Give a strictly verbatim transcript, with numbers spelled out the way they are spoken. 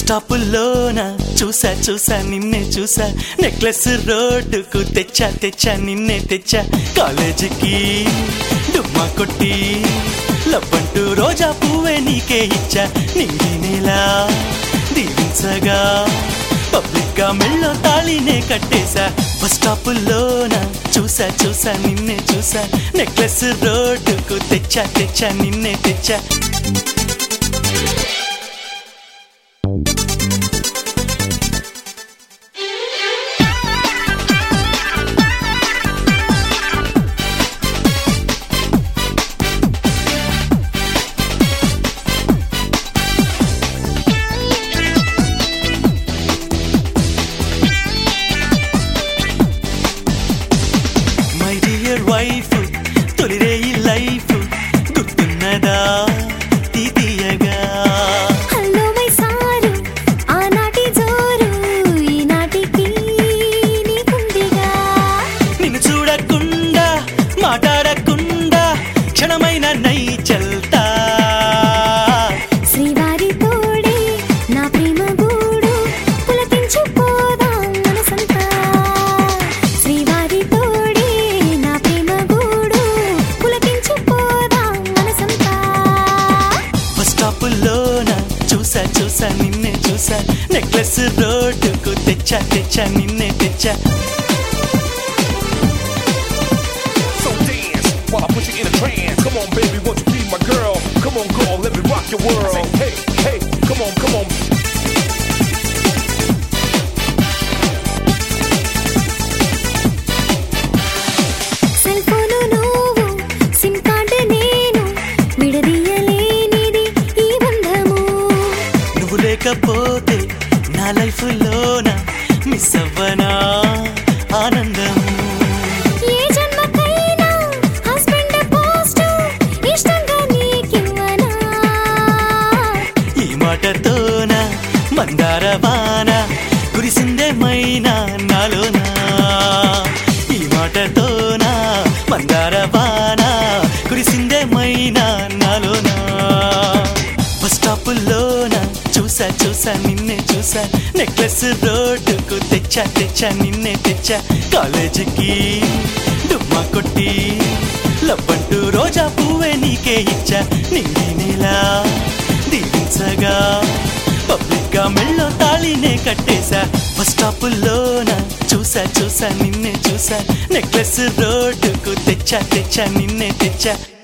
స్టాపుల్లోన చూసా చూసా నిన్నే చూసా నెక్లెస్ రోడ్డుకు తెచ్చా తెచ్చా నిన్నే తెచ్చా కాలేజీకి డుమ్మా కొట్టి లబ్బంటూ రోజా పువ్వే నీకే ఇచ్చా నింగి నేలా దీవించగా పబ్లిక్ గా మెళ్ళో తాళినే కట్టేశా బస్ స్టాపుల్లోన చూసా చూసా నిన్నే చూసా నెక్లెస్ రోడ్డుకు తెచ్చా తెచ్చా నిన్నే తెచ్చా వైఫ్ తొలిరే ఈ లైఫ్ గుర్తున్నదా తీయగా హలో మై సారు ఆనాటి జోరు ఈనాటికి నీకుందిగా నిన్ను చూడకుండా మాట్లాడకుండా క్షణమైన నై చల్తా శ్రీవారి తోడే నా ప్రేమ గూడు పులకించిపోదాం మనసంతా శ్రీవారి తోడే నా ప్రేమ గూడు పులకించిపోదాం మనసంతా బస్ స్టాపుల్లోన చూసా చూసా నిన్నే చూసా నెక్లెస్ రోడ్డుకు తెచ్చా తెచ్చా నిన్నే తెచ్చా So dance while I put you in a trance. Come on, baby, won't you be my girl? Come on, girl, let me rock your world. Say, hey, hey, come on, come on. Cell phone నువ్వు SIM card నేను విడదీయలేనిది ఈ బంధము నువ్వు లేకపోతే నా life లోన miss అవ్వనా ఆనందం ఏ జన్మకైనా హస్బెండ్ పోస్ట్ ఇష్టంగా నీకివ్వనా ఈ మాటతోన మందార వాన కురిసిందే మైనా నాలోనా ఈ మాటతోన మందార వాన కురిసిందే మైనా నాలోనా బస్ స్టాపుల్లోన చూసా చూసా నిన్నే చూసా నెక్లెస్ రోడ్డుకు తెచ్చా తెచ్చా నిన్నే తెచ్చా కాలేజీకి డుమ్మా కొట్టి లబ్బంటూ రోజా పువ్వే నీకే ఇచ్చా నింగి నేలా దీవించగా పబ్లిక్ గా మెళ్ళో తాళినే కట్టేశా బస్ స్టాపుల్లోన చూసా చూసా నిన్నే చూసా నెక్లెస్ రోడ్డుకు తెచ్చా తెచ్చా నిన్నే తెచ్చా